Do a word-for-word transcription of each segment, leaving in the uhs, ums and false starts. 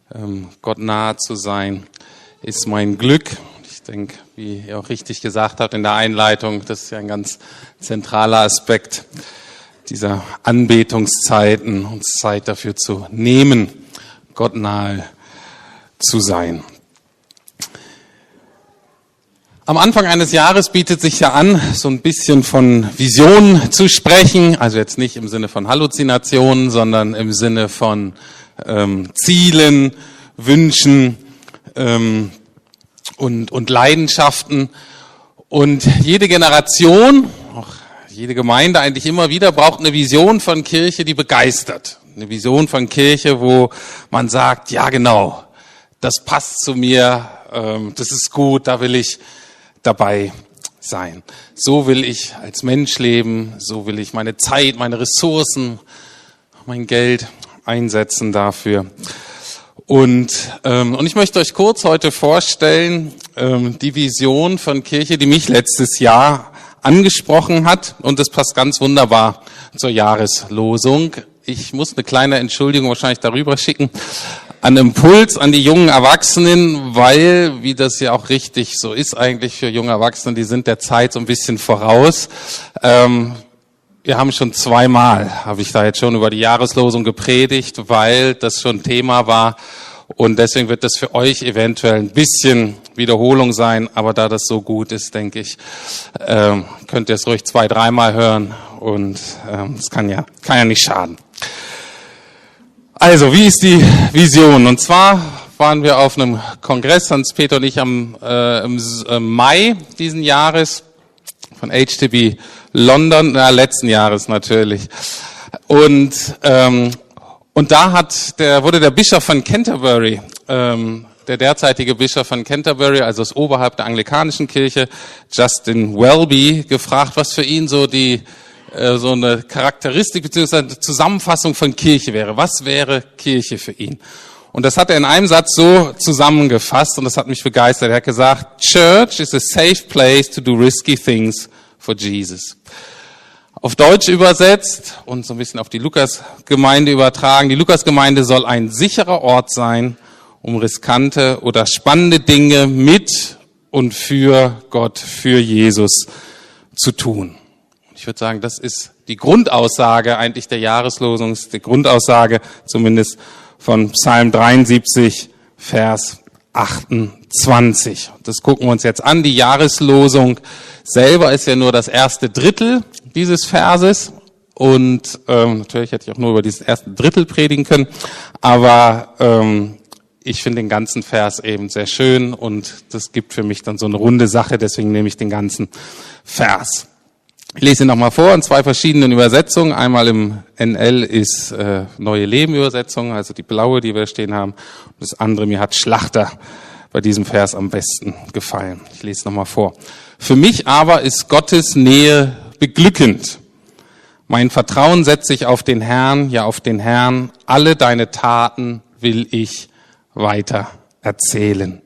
Ähm, Gott nahe zu sein, ist mein Glück. Ich denke, wie ihr auch richtig gesagt habt in der Einleitung, das ist ja ein ganz zentraler Aspekt dieser Anbetungszeiten, uns Zeit dafür zu nehmen, Gott nahe zu sein. Am Anfang eines Jahres bietet sich ja an, so ein bisschen von Visionen zu sprechen, also jetzt nicht im Sinne von Halluzinationen, sondern im Sinne von ähm, Zielen, Wünschen ähm, und, und Leidenschaften. Und jede Generation, auch jede Gemeinde eigentlich immer wieder, braucht eine Vision von Kirche, die begeistert. Eine Vision von Kirche, wo man sagt, ja genau, das passt zu mir, ähm, das ist gut, da will ich dabei sein. So will ich als Mensch leben, so will ich meine Zeit, meine Ressourcen, mein Geld einsetzen dafür. Und, ähm, und ich möchte euch kurz heute vorstellen, ähm, die Vision von Kirche, die mich letztes Jahr angesprochen hat. Und das passt ganz wunderbar zur Jahreslosung. Ich muss eine kleine Entschuldigung wahrscheinlich darüber schicken. An Impuls an die jungen Erwachsenen, weil, wie das ja auch richtig so ist eigentlich für junge Erwachsene, die sind der Zeit so ein bisschen voraus. Ähm, wir haben schon zweimal, habe ich da jetzt schon über die Jahreslosung gepredigt, weil das schon Thema war. Und deswegen wird das für euch eventuell ein bisschen Wiederholung sein. Aber da das so gut ist, denke ich, ähm, könnt ihr es ruhig zwei, dreimal hören. Und ähm, das kann ja, kann ja nicht schaden. Also, wie ist die Vision? Und zwar waren wir auf einem Kongress, Hans-Peter und ich, am, äh, im äh, Mai diesen Jahres von H T B London, na, letzten Jahres natürlich. Und ähm, und da hat der wurde der Bischof von Canterbury, ähm, der derzeitige Bischof von Canterbury, also das Oberhaupt der anglikanischen Kirche, Justin Welby, gefragt, was für ihn so die so eine Charakteristik bzw. Zusammenfassung von Kirche wäre. Was wäre Kirche für ihn? Und das hat er in einem Satz so zusammengefasst und das hat mich begeistert. Er hat gesagt, Church is a safe place to do risky things for Jesus. Auf Deutsch übersetzt und so ein bisschen auf die Lukas-Gemeinde übertragen. Die Lukas-Gemeinde soll ein sicherer Ort sein, um riskante oder spannende Dinge mit und für Gott, für Jesus zu tun. Ich würde sagen, das ist die Grundaussage eigentlich der Jahreslosung, die Grundaussage zumindest von Psalm dreiundsiebzig, Vers achtundzwanzig. Das gucken wir uns jetzt an. Die Jahreslosung selber ist ja nur das erste Drittel dieses Verses. Und ähm, natürlich hätte ich auch nur über dieses erste Drittel predigen können. Aber ähm, ich finde den ganzen Vers eben sehr schön und das gibt für mich dann so eine runde Sache. Deswegen nehme ich den ganzen Vers. Ich lese ihn nochmal vor in zwei verschiedenen Übersetzungen. Einmal im N L ist äh, Neue Leben Übersetzung, also die blaue, die wir stehen haben. Und das andere, mir hat Schlachter bei diesem Vers am besten gefallen. Ich lese es nochmal vor. Für mich aber ist Gottes Nähe beglückend. Mein Vertrauen setze ich auf den Herrn, ja auf den Herrn. Alle deine Taten will ich weiter erzählen.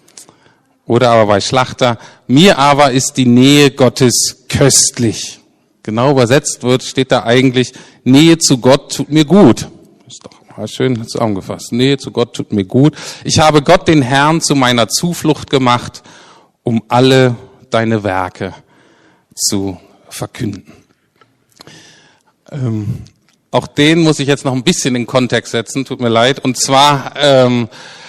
Oder aber bei Schlachter, mir aber ist die Nähe Gottes köstlich. Genau übersetzt wird, steht da eigentlich, Nähe zu Gott tut mir gut. Ist doch mal schön zusammengefasst. Nähe zu Gott tut mir gut. Ich habe Gott, den Herrn, zu meiner Zuflucht gemacht, um alle deine Werke zu verkünden. Ähm, auch den muss ich jetzt noch ein bisschen in Kontext setzen, tut mir leid. Und zwar, ähm,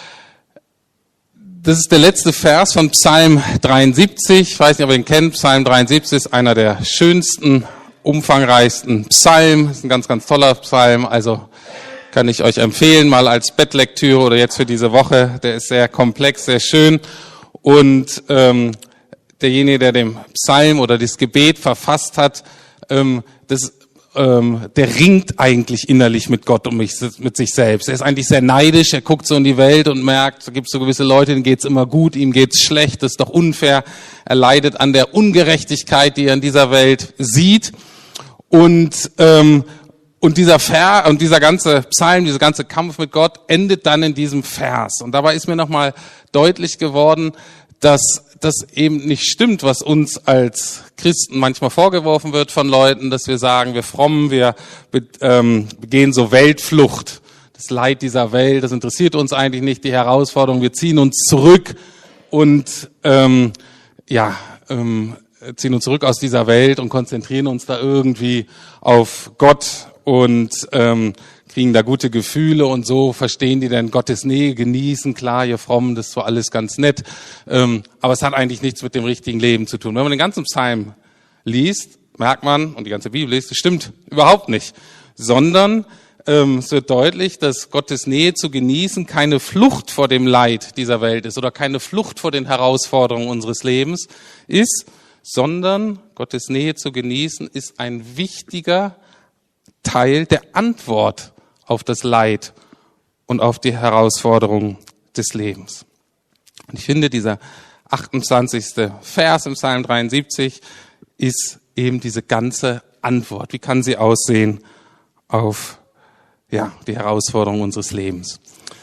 das ist der letzte Vers von Psalm dreiundsiebzig. Ich weiß nicht, ob ihr ihn kennt. Psalm dreiundsiebzig ist einer der schönsten, umfangreichsten Psalmen. Ist ein ganz, ganz toller Psalm. Also kann ich euch empfehlen, mal als Bettlektüre oder jetzt für diese Woche. Der ist sehr komplex, sehr schön. Und ähm, derjenige, der den Psalm oder das Gebet verfasst hat, ähm, das Ähm, der ringt eigentlich innerlich mit Gott und mit sich selbst. Er ist eigentlich sehr neidisch, er guckt so in die Welt und merkt, da gibt es so gewisse Leute, denen geht's immer gut, ihm geht's schlecht, das ist doch unfair. Er leidet an der Ungerechtigkeit, die er in dieser Welt sieht. Und ähm, und dieser Vers und dieser ganze Psalm, dieser ganze Kampf mit Gott endet dann in diesem Vers. Und dabei ist mir nochmal deutlich geworden, dass das eben nicht stimmt, was uns als Christen manchmal vorgeworfen wird von Leuten, dass wir sagen, wir frommen, wir ähm, begehen so Weltflucht, das Leid dieser Welt, das interessiert uns eigentlich nicht, die Herausforderung, wir ziehen uns zurück und ähm, ja, ähm, ziehen uns zurück aus dieser Welt und konzentrieren uns da irgendwie auf Gott und ähm, kriegen da gute Gefühle und so verstehen die dann Gottes Nähe, genießen, klar, ihr Frommen, das ist zwar alles ganz nett, ähm, aber es hat eigentlich nichts mit dem richtigen Leben zu tun. Wenn man den ganzen Psalm liest, merkt man, und die ganze Bibel liest, das stimmt überhaupt nicht, sondern ähm, es wird deutlich, dass Gottes Nähe zu genießen keine Flucht vor dem Leid dieser Welt ist oder keine Flucht vor den Herausforderungen unseres Lebens ist, sondern Gottes Nähe zu genießen ist ein wichtiger Teil der Antwort auf das Leid und auf die Herausforderungen des Lebens. Und ich finde, dieser achtundzwanzigste Vers im Psalm dreiundsiebzig ist eben diese ganze Antwort. Wie kann sie aussehen auf ja, die Herausforderungen unseres Lebens?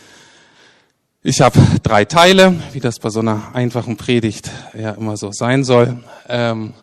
Ich habe drei Teile, wie das bei so einer einfachen Predigt ja immer so sein soll, ähm,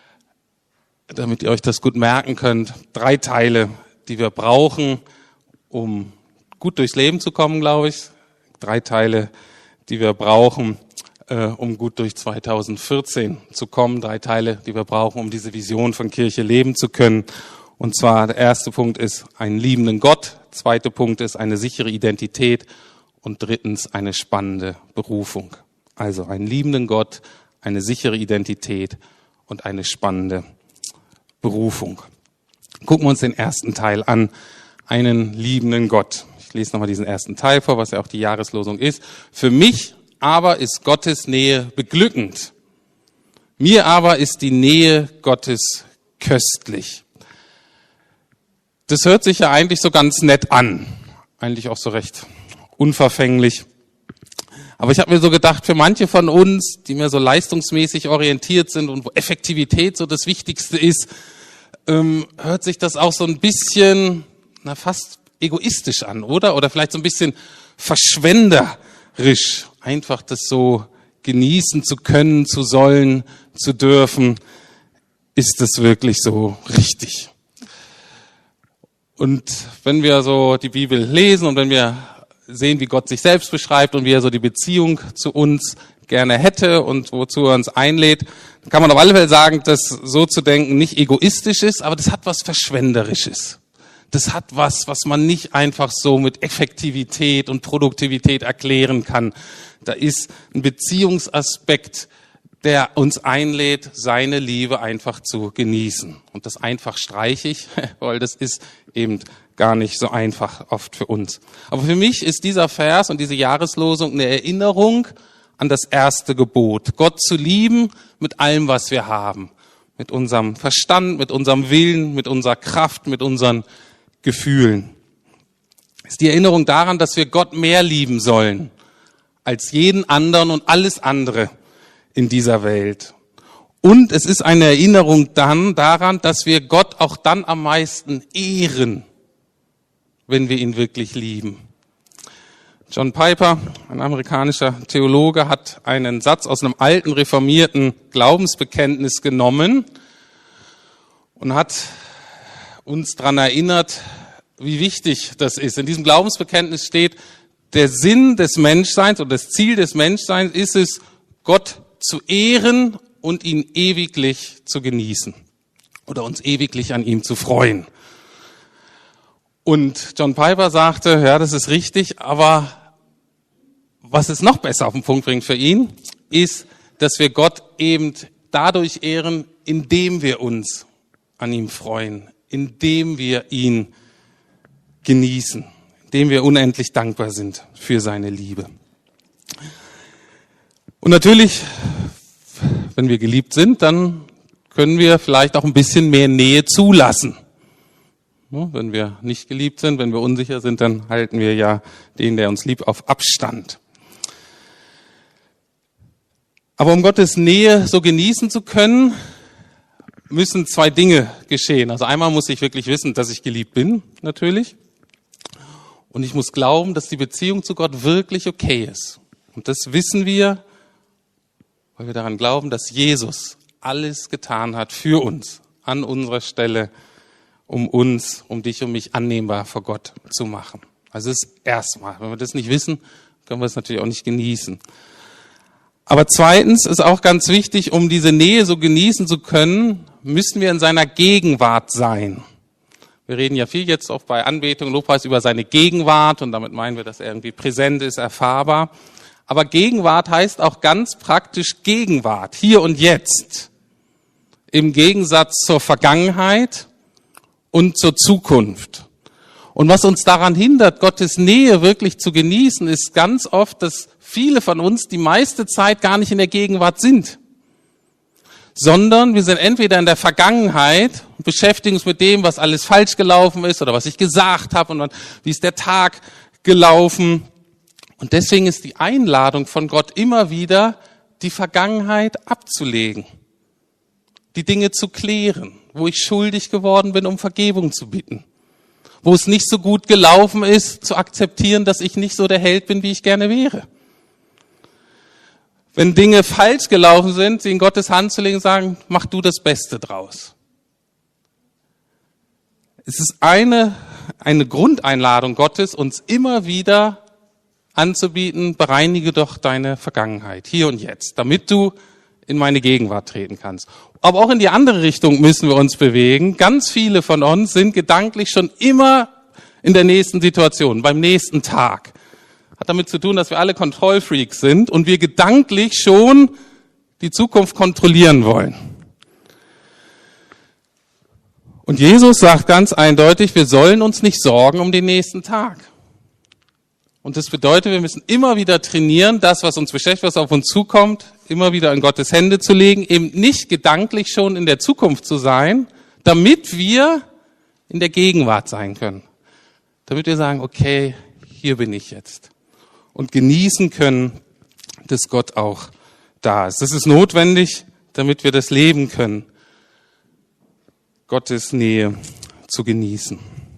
damit ihr euch das gut merken könnt. Drei Teile, die wir brauchen, um gut durchs Leben zu kommen, glaube ich. Drei Teile, die wir brauchen, äh, um gut durch zweitausendvierzehn zu kommen. Drei Teile, die wir brauchen, um diese Vision von Kirche leben zu können. Und zwar der erste Punkt ist einen liebenden Gott. Zweiter Punkt ist eine sichere Identität. Und drittens eine spannende Berufung. Also einen liebenden Gott, eine sichere Identität und eine spannende Berufung. Gucken wir uns den ersten Teil an. Einen liebenden Gott. Ich lese nochmal diesen ersten Teil vor, was ja auch die Jahreslosung ist. Für mich aber ist Gottes Nähe beglückend. Mir aber ist die Nähe Gottes köstlich. Das hört sich ja eigentlich so ganz nett an. Eigentlich auch so recht unverfänglich. Aber ich habe mir so gedacht, für manche von uns, die mehr so leistungsmäßig orientiert sind und wo Effektivität so das Wichtigste ist, ähm, hört sich das auch so ein bisschen, na fast egoistisch an, oder? Oder vielleicht so ein bisschen verschwenderisch, einfach das so genießen zu können, zu sollen, zu dürfen. Ist das wirklich so richtig? Und wenn wir so die Bibel lesen und wenn wir sehen, wie Gott sich selbst beschreibt und wie er so die Beziehung zu uns gerne hätte und wozu er uns einlädt, dann kann man auf alle Fälle sagen, dass so zu denken nicht egoistisch ist, aber das hat was Verschwenderisches. Das hat was, was man nicht einfach so mit Effektivität und Produktivität erklären kann. Da ist ein Beziehungsaspekt, der uns einlädt, seine Liebe einfach zu genießen. Und das einfach streiche ich, weil das ist eben gar nicht so einfach oft für uns. Aber für mich ist dieser Vers und diese Jahreslosung eine Erinnerung an das erste Gebot. Gott zu lieben mit allem, was wir haben. Mit unserem Verstand, mit unserem Willen, mit unserer Kraft, mit unseren Gefühlen. Es ist die Erinnerung daran, dass wir Gott mehr lieben sollen als jeden anderen und alles andere in dieser Welt. Und es ist eine Erinnerung dann daran, dass wir Gott auch dann am meisten ehren, wenn wir ihn wirklich lieben. John Piper, ein amerikanischer Theologe, hat einen Satz aus einem alten reformierten Glaubensbekenntnis genommen und hat uns daran erinnert, wie wichtig das ist. In diesem Glaubensbekenntnis steht, der Sinn des Menschseins und das Ziel des Menschseins ist es, Gott zu ehren und ihn ewiglich zu genießen oder uns ewiglich an ihm zu freuen. Und John Piper sagte, ja, das ist richtig, aber was es noch besser auf den Punkt bringt für ihn, ist, dass wir Gott eben dadurch ehren, indem wir uns an ihm freuen, indem wir ihn genießen, indem wir unendlich dankbar sind für seine Liebe. Und natürlich, wenn wir geliebt sind, dann können wir vielleicht auch ein bisschen mehr Nähe zulassen. Wenn wir nicht geliebt sind, wenn wir unsicher sind, dann halten wir ja den, der uns liebt, auf Abstand. Aber um Gottes Nähe so genießen zu können, müssen zwei Dinge geschehen. Also einmal muss ich wirklich wissen, dass ich geliebt bin, natürlich. Und ich muss glauben, dass die Beziehung zu Gott wirklich okay ist. Und das wissen wir, weil wir daran glauben, dass Jesus alles getan hat für uns, an unserer Stelle, um uns, um dich und mich annehmbar vor Gott zu machen. Also das erstmal. Wenn wir das nicht wissen, können wir es natürlich auch nicht genießen. Aber zweitens ist auch ganz wichtig, um diese Nähe so genießen zu können, müssen wir in seiner Gegenwart sein. Wir reden ja viel jetzt auch bei Anbetung, Lobpreis über seine Gegenwart und damit meinen wir, dass er irgendwie präsent ist, erfahrbar. Aber Gegenwart heißt auch ganz praktisch Gegenwart, hier und jetzt. Im Gegensatz zur Vergangenheit und zur Zukunft. Und was uns daran hindert, Gottes Nähe wirklich zu genießen, ist ganz oft, dass viele von uns die meiste Zeit gar nicht in der Gegenwart sind. Sondern wir sind entweder in der Vergangenheit und beschäftigen uns mit dem, was alles falsch gelaufen ist oder was ich gesagt habe und wie ist der Tag gelaufen. Und deswegen ist die Einladung von Gott immer wieder, die Vergangenheit abzulegen, die Dinge zu klären, wo ich schuldig geworden bin, um Vergebung zu bitten, wo es nicht so gut gelaufen ist, zu akzeptieren, dass ich nicht so der Held bin, wie ich gerne wäre. Wenn Dinge falsch gelaufen sind, sie in Gottes Hand zu legen und sagen, mach du das Beste draus. Es ist eine, eine Grundeinladung Gottes, uns immer wieder anzubieten, bereinige doch deine Vergangenheit, hier und jetzt, damit du in meine Gegenwart treten kannst. Aber auch in die andere Richtung müssen wir uns bewegen. Ganz viele von uns sind gedanklich schon immer in der nächsten Situation, beim nächsten Tag. Hat damit zu tun, dass wir alle Kontrollfreaks sind und wir gedanklich schon die Zukunft kontrollieren wollen. Und Jesus sagt ganz eindeutig, wir sollen uns nicht sorgen um den nächsten Tag. Und das bedeutet, wir müssen immer wieder trainieren, das, was uns beschäftigt, was auf uns zukommt, immer wieder in Gottes Hände zu legen, eben nicht gedanklich schon in der Zukunft zu sein, damit wir in der Gegenwart sein können. Damit wir sagen, okay, hier bin ich jetzt. Und genießen können, dass Gott auch da ist. Das ist notwendig, damit wir das leben können, Gottes Nähe zu genießen.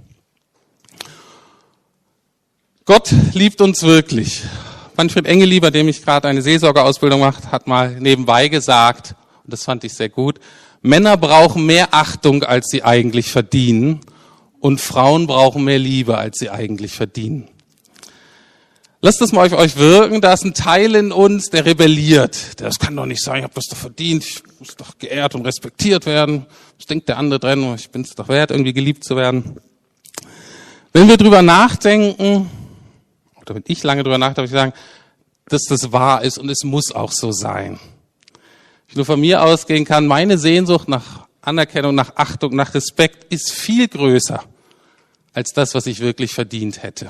Gott liebt uns wirklich. Manfred Engeli, bei dem ich gerade eine Seelsorgeausbildung mache, hat mal nebenbei gesagt, und das fand ich sehr gut, Männer brauchen mehr Achtung, als sie eigentlich verdienen, und Frauen brauchen mehr Liebe, als sie eigentlich verdienen. Lasst das mal auf euch wirken, da ist ein Teil in uns, der rebelliert. Das kann doch nicht sein, ich habe das doch verdient, ich muss doch geehrt und respektiert werden. Was denkt der andere drin, ich bin es doch wert, irgendwie geliebt zu werden. Wenn wir drüber nachdenken, oder wenn ich lange drüber nachdenke, würde ich sagen, dass das wahr ist und es muss auch so sein. Ich nur von mir ausgehen kann, meine Sehnsucht nach Anerkennung, nach Achtung, nach Respekt ist viel größer als das, was ich wirklich verdient hätte.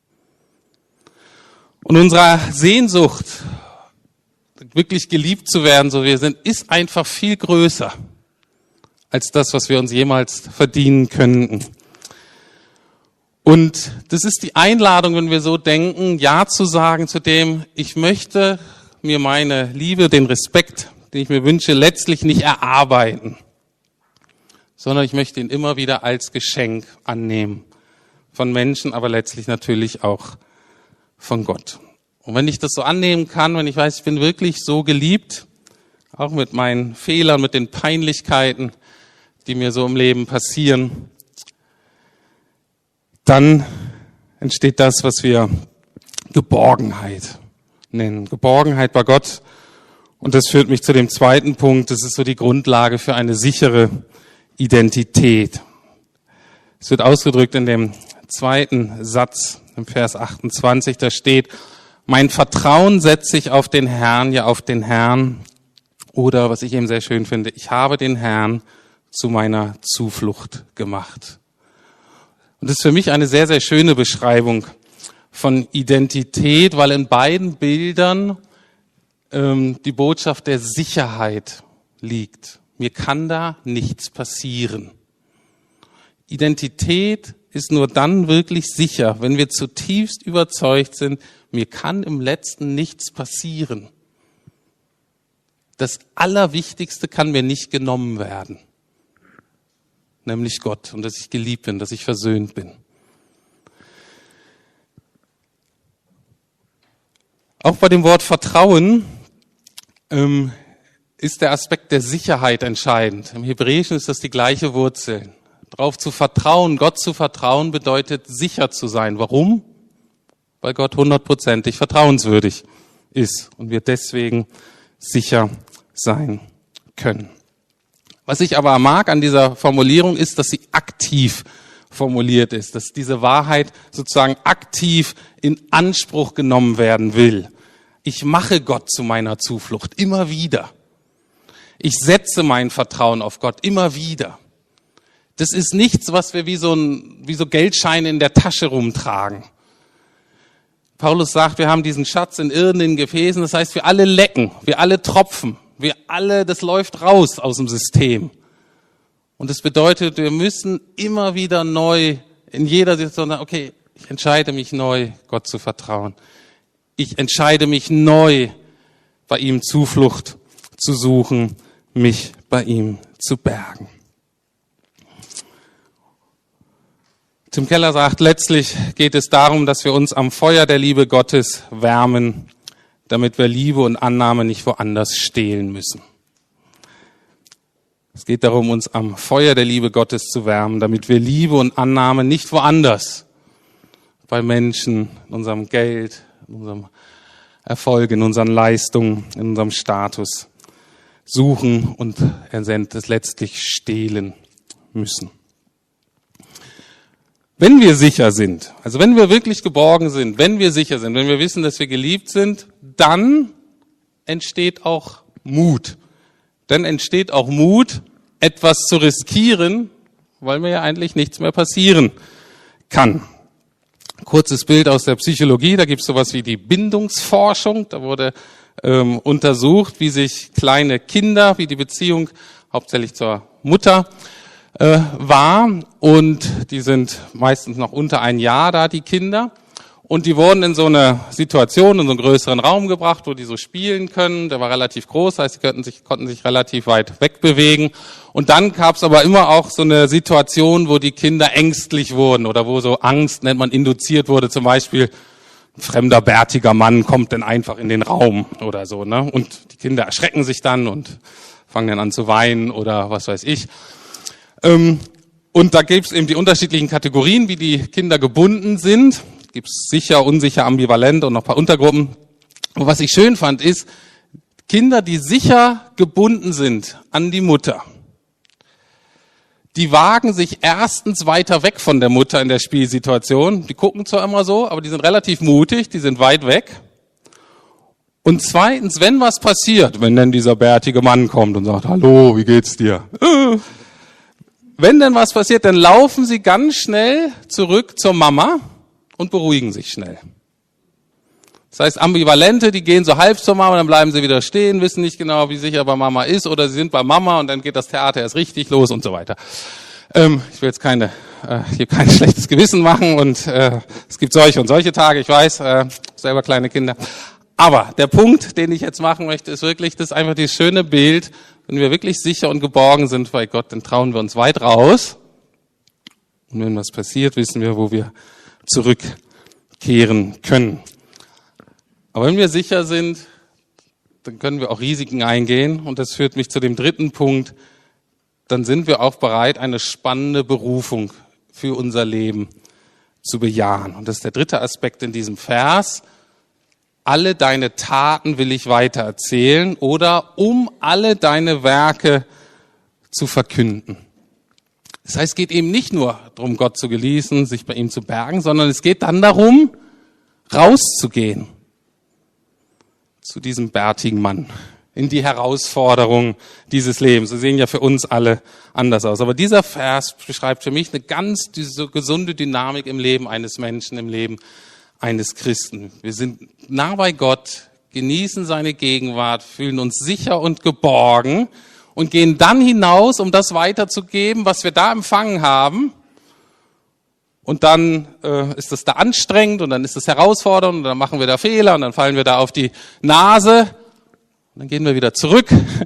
Und unsere Sehnsucht, wirklich geliebt zu werden, so wie wir sind, ist einfach viel größer als das, was wir uns jemals verdienen könnten. Und das ist die Einladung, wenn wir so denken, Ja zu sagen zu dem, ich möchte mir meine Liebe, den Respekt, den ich mir wünsche, letztlich nicht erarbeiten, sondern ich möchte ihn immer wieder als Geschenk annehmen. Von Menschen, aber letztlich natürlich auch von Gott. Und wenn ich das so annehmen kann, wenn ich weiß, ich bin wirklich so geliebt, auch mit meinen Fehlern, mit den Peinlichkeiten, die mir so im Leben passieren, dann entsteht das, was wir Geborgenheit nennen. Geborgenheit bei Gott. Und das führt mich zu dem zweiten Punkt. Das ist so die Grundlage für eine sichere Identität. Es wird ausgedrückt in dem zweiten Satz, im Vers achtundzwanzig, da steht, mein Vertrauen setze ich auf den Herrn, ja auf den Herrn. Oder, was ich eben sehr schön finde, ich habe den Herrn zu meiner Zuflucht gemacht. Und das ist für mich eine sehr, sehr schöne Beschreibung von Identität, weil in beiden Bildern ähm, die Botschaft der Sicherheit liegt. Mir kann da nichts passieren. Identität ist nur dann wirklich sicher, wenn wir zutiefst überzeugt sind, mir kann im Letzten nichts passieren. Das Allerwichtigste kann mir nicht genommen werden, nämlich Gott und dass ich geliebt bin, dass ich versöhnt bin. Auch bei dem Wort Vertrauen ähm, ist der Aspekt der Sicherheit entscheidend. Im Hebräischen ist das die gleiche Wurzel. Darauf zu vertrauen, Gott zu vertrauen, bedeutet sicher zu sein. Warum? weil Gott hundertprozentig vertrauenswürdig ist und wir deswegen sicher sein können. Was ich aber mag an dieser Formulierung ist, dass sie aktiv formuliert ist, dass diese Wahrheit sozusagen aktiv in Anspruch genommen werden will. Ich mache Gott zu meiner Zuflucht, immer wieder. Ich setze mein Vertrauen auf Gott, immer wieder. Das ist nichts, was wir wie so, ein, wie so Geldscheine in der Tasche rumtragen. Paulus sagt, wir haben diesen Schatz in irdenen Gefäßen, das heißt, wir alle lecken, wir alle tropfen, wir alle, das läuft raus aus dem System. Und das bedeutet, wir müssen immer wieder neu, in jeder Situation sagen, okay, ich entscheide mich neu, Gott zu vertrauen. Ich entscheide mich neu, bei ihm Zuflucht zu suchen, mich bei ihm zu bergen. Tim Keller sagt, letztlich geht es darum, dass wir uns am Feuer der Liebe Gottes wärmen, damit wir Liebe und Annahme nicht woanders stehlen müssen. Es geht darum, uns am Feuer der Liebe Gottes zu wärmen, damit wir Liebe und Annahme nicht woanders, bei Menschen, in unserem Geld, in unserem Erfolg, in unseren Leistungen, in unserem Status suchen und es letztlich stehlen müssen. Wenn wir sicher sind, also wenn wir wirklich geborgen sind, wenn wir sicher sind, wenn wir wissen, dass wir geliebt sind, dann entsteht auch Mut. Dann entsteht auch Mut, etwas zu riskieren, weil mir ja eigentlich nichts mehr passieren kann. Kurzes Bild aus der Psychologie, da gibt es sowas wie die Bindungsforschung. Da wurde ähm, untersucht, wie sich kleine Kinder, wie die Beziehung hauptsächlich zur Mutter äh, war. Und die sind meistens noch unter ein Jahr da, die Kinder. Und die wurden in so eine Situation, in so einen größeren Raum gebracht, wo die so spielen können. Der war relativ groß, das heißt, sie konnten sich, konnten sich relativ weit wegbewegen. Und dann gab es aber immer auch so eine Situation, wo die Kinder ängstlich wurden oder wo so Angst, nennt man, induziert wurde. Zum Beispiel, ein fremder, bärtiger Mann kommt dann einfach in den Raum oder so, ne? Und die Kinder erschrecken sich dann und fangen dann an zu weinen oder was weiß ich. Ähm, und da gibt es eben die unterschiedlichen Kategorien, wie die Kinder gebunden sind. Gibt es sicher, unsicher, ambivalent und noch ein paar Untergruppen. Und was ich schön fand, ist, Kinder, die sicher gebunden sind an die Mutter, die wagen sich erstens weiter weg von der Mutter in der Spielsituation. Die gucken zwar immer so, aber die sind relativ mutig, die sind weit weg. Und zweitens, wenn was passiert, wenn dann dieser bärtige Mann kommt und sagt, hallo, wie geht's dir? Wenn denn was passiert, dann laufen sie ganz schnell zurück zur Mama und beruhigen sich schnell. Das heißt, Ambivalente, die gehen so halb zur Mama, dann bleiben sie wieder stehen, wissen nicht genau, wie sicher bei Mama ist, oder sie sind bei Mama und dann geht das Theater erst richtig los und so weiter. Ähm, ich will jetzt keine, äh, hier kein schlechtes Gewissen machen und äh, es gibt solche und solche Tage, ich weiß, äh, selber kleine Kinder. Aber der Punkt, den ich jetzt machen möchte, ist wirklich, das ist einfach dieses schöne Bild, wenn wir wirklich sicher und geborgen sind bei Gott, dann trauen wir uns weit raus. Und wenn was passiert, wissen wir, wo wir zurückkehren können. Aber wenn wir sicher sind, dann können wir auch Risiken eingehen. Und das führt mich zu dem dritten Punkt. Dann sind wir auch bereit, eine spannende Berufung für unser Leben zu bejahen. Und das ist der dritte Aspekt in diesem Vers. Alle deine Taten will ich weitererzählen oder um alle deine Werke zu verkünden. Das heißt, es geht eben nicht nur darum, Gott zu genießen, sich bei ihm zu bergen, sondern es geht dann darum, rauszugehen zu diesem bärtigen Mann, in die Herausforderung dieses Lebens. Sie sehen ja für uns alle anders aus. Aber dieser Vers beschreibt für mich eine ganz diese gesunde Dynamik im Leben eines Menschen, im Leben eines Christen. Wir sind nah bei Gott, genießen seine Gegenwart, fühlen uns sicher und geborgen und gehen dann hinaus, um das weiterzugeben, was wir da empfangen haben. Und dann äh, ist es da anstrengend und dann ist es herausfordernd und dann machen wir da Fehler und dann fallen wir da auf die Nase. Und dann gehen wir wieder zurück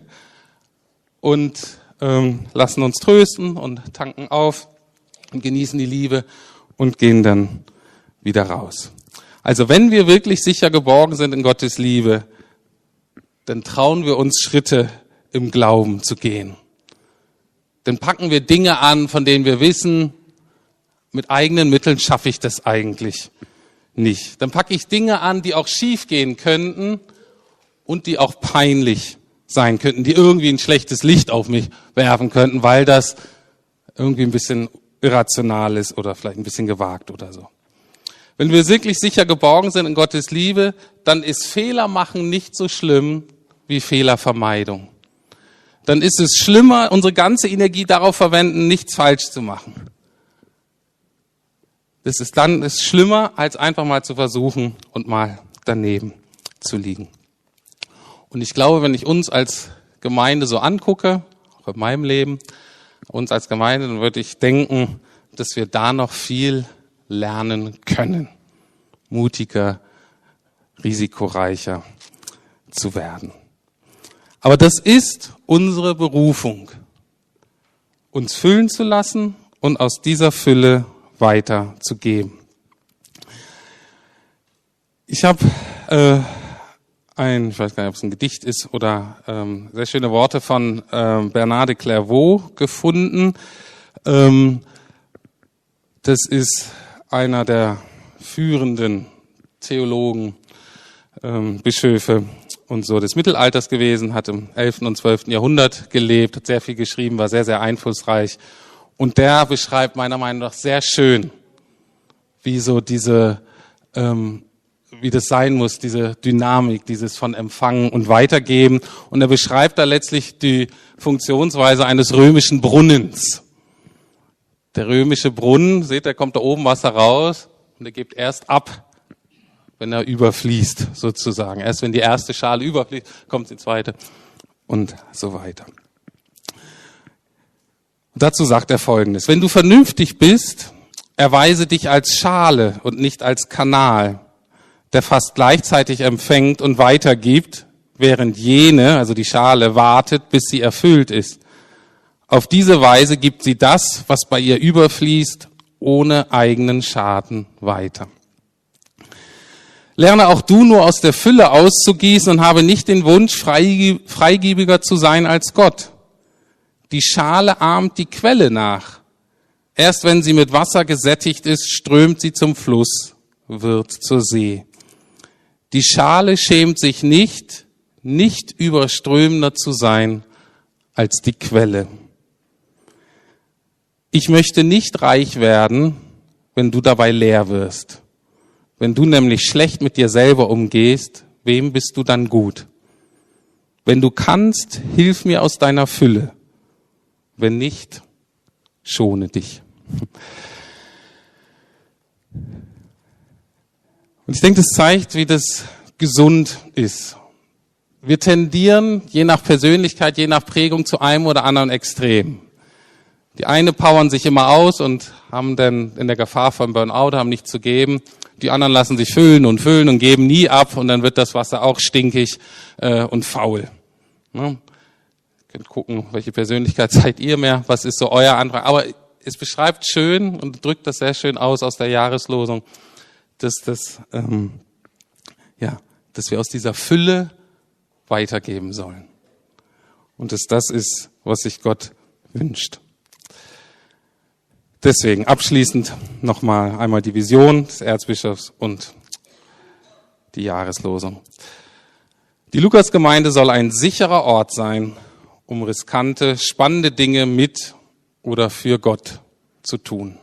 und ähm, lassen uns trösten und tanken auf und genießen die Liebe und gehen dann wieder raus. Also wenn wir wirklich sicher geborgen sind in Gottes Liebe, dann trauen wir uns Schritte im Glauben zu gehen. Dann packen wir Dinge an, von denen wir wissen, mit eigenen Mitteln schaffe ich das eigentlich nicht. Dann packe ich Dinge an, die auch schief gehen könnten und die auch peinlich sein könnten, die irgendwie ein schlechtes Licht auf mich werfen könnten, weil das irgendwie ein bisschen irrational ist oder vielleicht ein bisschen gewagt oder so. Wenn wir wirklich sicher geborgen sind in Gottes Liebe, dann ist Fehler machen nicht so schlimm wie Fehlervermeidung. Dann ist es schlimmer, unsere ganze Energie darauf verwenden, nichts falsch zu machen. Das ist dann ist schlimmer, als einfach mal zu versuchen und mal daneben zu liegen. Und ich glaube, wenn ich uns als Gemeinde so angucke, auch in meinem Leben, uns als Gemeinde, dann würde ich denken, dass wir da noch viel lernen können, mutiger, risikoreicher zu werden. Aber das ist unsere Berufung, uns füllen zu lassen und aus dieser Fülle weiterzugeben. Ich habe äh, ein, ich weiß gar nicht, ob es ein Gedicht ist oder ähm, sehr schöne Worte von äh, Bernard de Clairvaux gefunden. Ähm, das ist einer der führenden Theologen, ähm, Bischöfe und so des Mittelalters gewesen, hat im elften und zwölften Jahrhundert gelebt, hat sehr viel geschrieben, war sehr, sehr einflussreich. Und der beschreibt meiner Meinung nach sehr schön, wie so diese, ähm, wie das sein muss, diese Dynamik, dieses von Empfangen und Weitergeben. Und er beschreibt da letztlich die Funktionsweise eines römischen Brunnens. Der römische Brunnen, seht, da kommt da oben Wasser raus und er gibt erst ab, wenn er überfließt, sozusagen. Erst wenn die erste Schale überfließt, kommt die zweite und so weiter. Und dazu sagt er Folgendes: Wenn du vernünftig bist, erweise dich als Schale und nicht als Kanal, der fast gleichzeitig empfängt und weitergibt, während jene, also die Schale, wartet, bis sie erfüllt ist. Auf diese Weise gibt sie das, was bei ihr überfließt, ohne eigenen Schaden weiter. Lerne auch du nur aus der Fülle auszugießen und habe nicht den Wunsch, freigebiger zu sein als Gott. Die Schale ahmt die Quelle nach. Erst wenn sie mit Wasser gesättigt ist, strömt sie zum Fluss, wird zur See. Die Schale schämt sich nicht, nicht überströmender zu sein als die Quelle. Ich möchte nicht reich werden, wenn du dabei leer wirst. Wenn du nämlich schlecht mit dir selber umgehst, wem bist du dann gut? Wenn du kannst, hilf mir aus deiner Fülle. Wenn nicht, schone dich. Und ich denke, das zeigt, wie das gesund ist. Wir tendieren, je nach Persönlichkeit, je nach Prägung, zu einem oder anderen Extrem. Die eine powern sich immer aus und haben dann in der Gefahr von Burnout, haben nichts zu geben. Die anderen lassen sich füllen und füllen und geben nie ab und dann wird das Wasser auch stinkig äh, und faul. Ne? Ihr könnt gucken, welche Persönlichkeit seid ihr mehr, was ist so euer Antrag. Aber es beschreibt schön und drückt das sehr schön aus aus der Jahreslosung, dass, das, ähm, ja, dass wir aus dieser Fülle weitergeben sollen. Und dass das ist, was sich Gott wünscht. Deswegen abschließend nochmal einmal die Vision des Erzbischofs und die Jahreslosung. Die Lukasgemeinde soll ein sicherer Ort sein, um riskante, spannende Dinge mit oder für Gott zu tun.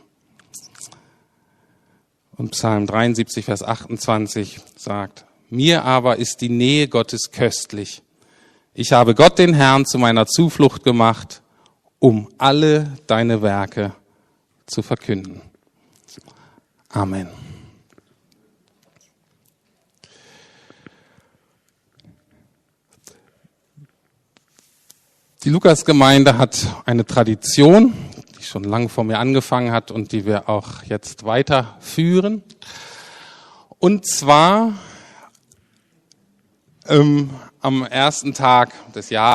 Und Psalm dreiundsiebzig, Vers achtundzwanzig sagt: Mir aber ist die Nähe Gottes köstlich. Ich habe Gott, den Herrn, zu meiner Zuflucht gemacht, um alle deine Werke zu verkünden. Amen. Die Lukasgemeinde hat eine Tradition, die schon lange vor mir angefangen hat und die wir auch jetzt weiterführen. Und zwar ähm, am ersten Tag des Jahres